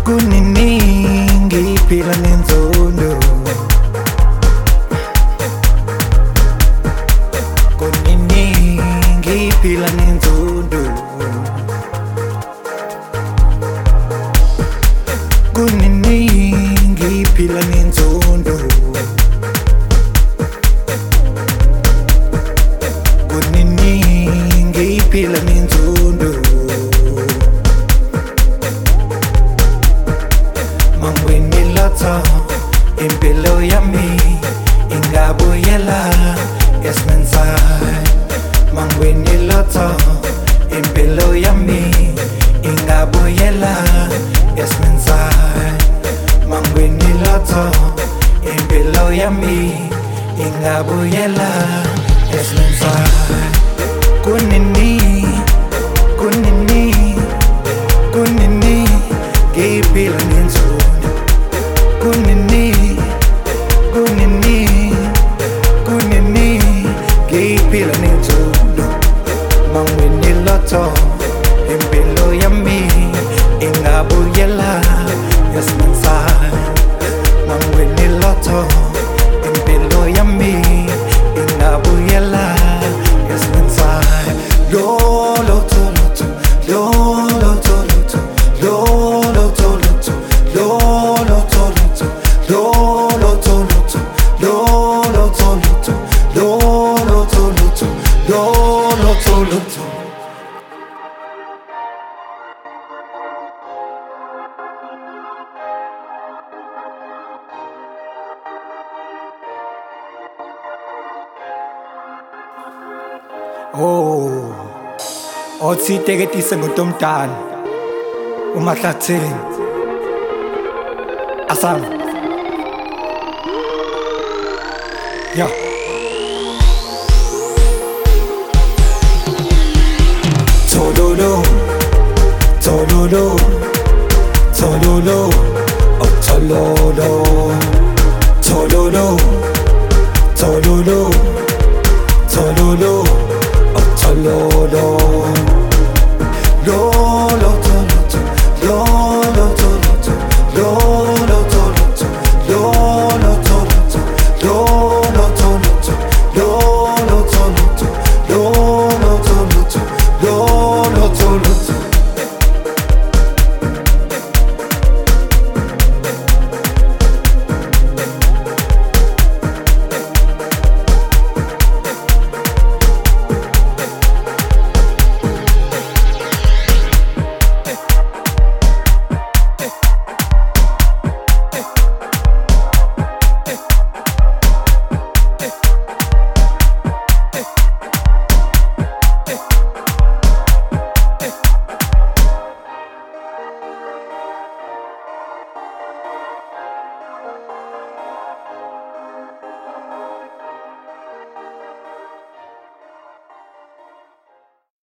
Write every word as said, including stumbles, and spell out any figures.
Kuniningi phila nenzondo, kuniningi phila nenzondo, kuniningi phila nenzondo, kuniningi phila nenzondo. Mangweni lotho impilo yami ingabuyela esmensai. Mangweni lotho impilo yami ingabuyela esmensai. Mangweni lotho impilo yami ingabuyela esmensai. Kunini, kunini, kunini, ngiphila nenzondo. Kunini, kunini, kunini, ngiphila nenzondo. Mangweni lotho impilo yami ingabuyela esmensai. Mangweni lotho impilo yami ingabuyela esmensai. Lo lotho lotho, lo lotho lotho, lo lotho lotho, lo lotho lotho, lo lotho lotho, lo lotho lotho, lo lotho lotho, lo lotho lotho. Oh, othi teketise nguNtomdana uMahlatheni asam ya tololo tololo tololo oh tololo tololo tololo tololo oh tololo lo